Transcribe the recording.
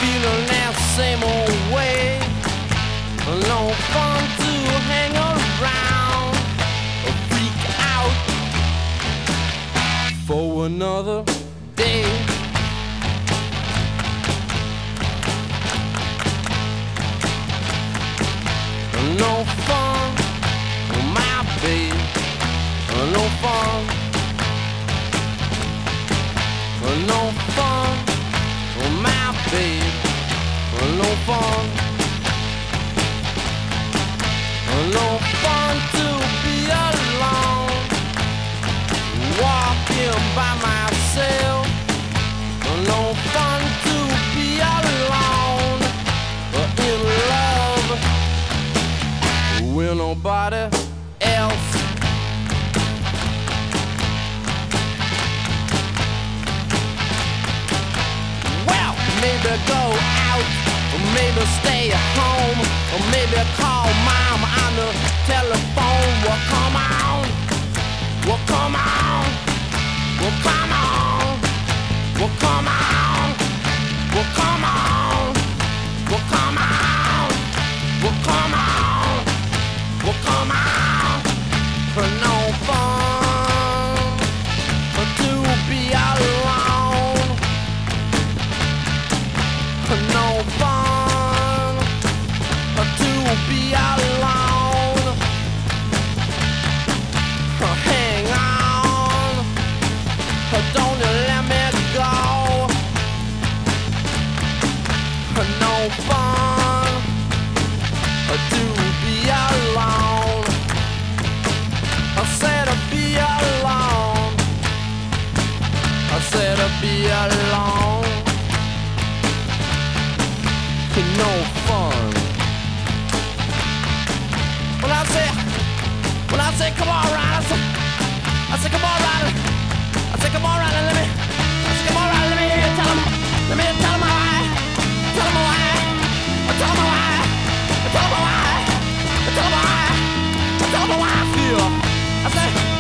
feeling that same old way. No fun to hang around or freak out for another day. No fun, my babe. No fun. No fun, my babe. No fun. No fun to be alone, walking by myself. No fun to be alone, in love with nobody else. Well, maybe go out, or maybe stay at home, or maybe call mom on the telephone. Well, come on. Well, come on. Well, come on. Well, come on. Well, come on. Well, come on. Well, come on. Well, come on. For no fun to be alone. For no fun to be alone. Hang on, don't you let me go. No fun to be alone. I said to be alone. I said to be alone. No fun. When I say come on, Ryder, I say come on, Ryder. I say come on, Ryder, let me hear you tell him why. Tell him why. Tell him why. Tell him why. Tell him why. Tell him why I feel. I say